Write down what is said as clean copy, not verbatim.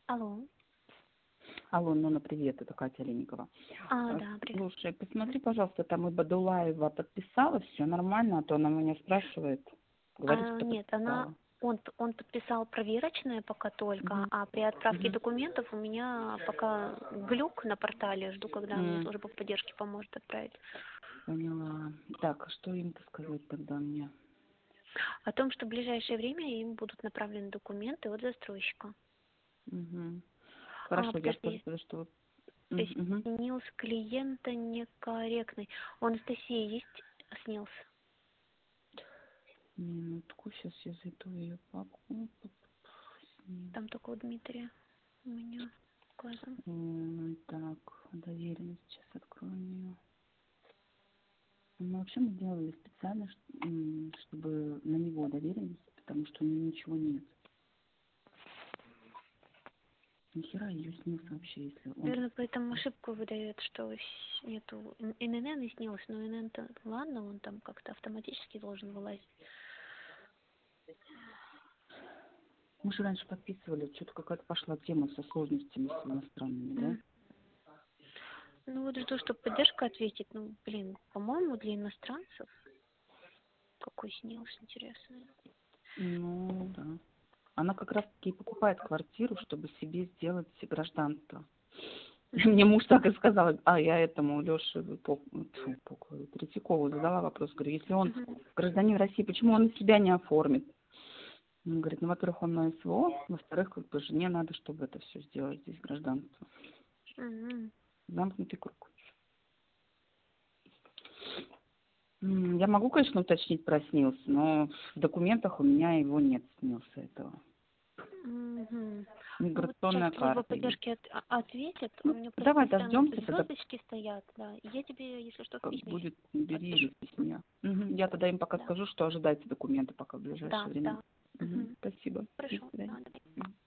Алло. Алло, Нона, привет, это Катя Олейникова. Да, привет. Слушай, посмотри, пожалуйста, там и Бадулаева подписала, все нормально, а то она меня спрашивает. Говорит, что Нет, подписала. он подписал проверочное пока только, Мгм. а при отправке Мгм. документов у меня пока глюк на портале, жду, когда мне М, служба поддержки поможет отправить. Поняла. Так, а что им-то сказать тогда мне? О том, что в ближайшее время им будут направлены документы от застройщика. Мгм. Хорошо, я скажу Подожди, тогда, что... Мгм. снилс клиента некорректный. У Анастасии есть снилс? Минутку, сейчас я зайду в ее папку. Там только у Дмитрия у меня указан. Так, доверенность, сейчас откроем ее. Ну, вообще мы делали специально, чтобы на него доверенность, потому что у него ничего нет. Нихера ее снился вообще, если он... Наверное, поэтому ошибку выдает, что нету ННН и снилось, но НН-то ладно, он там как-то автоматически должен вылазить. Мы же раньше подписывали, что-то какая-то пошла тема со сложностями с иностранными, да? Ну вот жду, что поддержка ответит. Ну, блин, по-моему, для иностранцев какой снилось, интересно. Ну, да. Она как раз-таки покупает квартиру, чтобы себе сделать гражданство. Мне муж так и сказал, я этому Лёше Третьякову задала вопрос, говорю, если он гражданин России, почему он себя не оформит? Он говорит, ну, во-первых, он на СВО, во-вторых, как бы жене надо, чтобы это все сделать, здесь гражданство. Замкнутый круг. Я могу, конечно, уточнить про СНИЛС, но в документах у меня его нет, СНИЛСа этого. Ну вот сейчас Миграционная служба карта есть. поддержки ответит. У Ну, меня давай просто там дождемся, тогда звездочки стоят, да. И я тебе, если что, в как письме будет, бери или отпишу. в письме. Я тогда им пока Да, скажу, что ожидайте документы пока в да, ближайшее да. время. Спасибо. До Хорошо, свидания. да, давай.